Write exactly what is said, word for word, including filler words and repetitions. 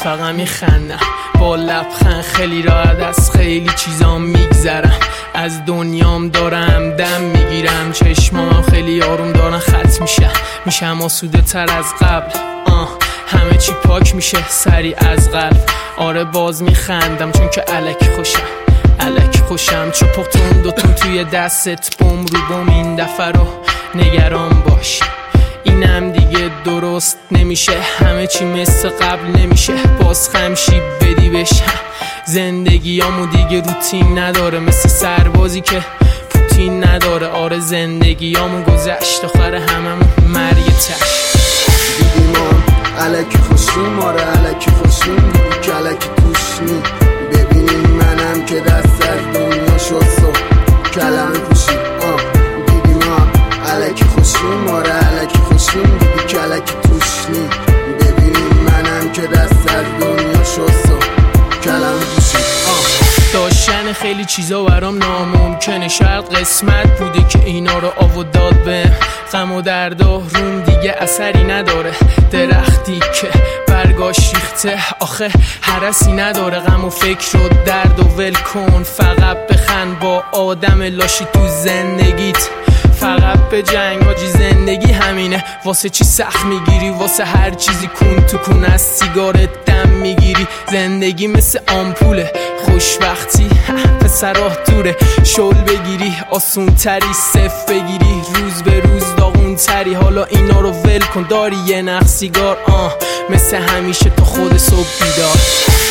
فقط میخندم با لبخند، خیلی راحت از خیلی چیزام میگذرم، از دنیام دارم دم میگیرم، چشمام خیلی آروم دارن خط میشه، میشم آسوده تر از قبل، آه همه چی پاک میشه سریع از قلب. آره باز میخندم چون که الک خوشم، الک خوشم چو پختون دوتون توی دستت بم رو بم، این دفعه رو نگران باش اینم دیگه درست نمیشه، همه چی مثل قبل نمیشه، باز خمشی بدی بشه، زندگیامو دیگه روتین نداره، مثل سربازی که پوتین نداره. آره زندگیامو گذشت آخر هممون مرگ تش. دیدیم ما الکی خوشیم، آره الکی خوشیم، که الکی توش نی ببینیم منم که دست از دنیا شستم کلمه پوشیم. دیدیم ما الکی خوشیم، آره الکی خوشیم، دیدی که الکی توش نی ببینیم منم که دست از دنیا شستم کلمه پوشیم. داشتن خیلی چیزا برام ناممکنه، شاید قسمت بوده که اینا رو آو داد بهم، غم و درد و روم دیگه اثری نداره، درختی که برگاش ریخته آخه هرسی نداره، غم و فکر و درد و ول کن، فقط بخند با آدم لاشی تو زندگیت، فقط به جنگ آجی زندگی همینه، واسه چی سخت میگیری، واسه هر چیزی کن تو کن، از سیگارت دم میگیری، زندگی مثل آمپوله، خوشبختی پسراه دوره، شل بگیری آسون تری، صف بگیری روز به روز داغون تری، حالا اینا رو ول کن، داری یه نخ سیگار آه مثل همیشه تا خود صبح بیدار.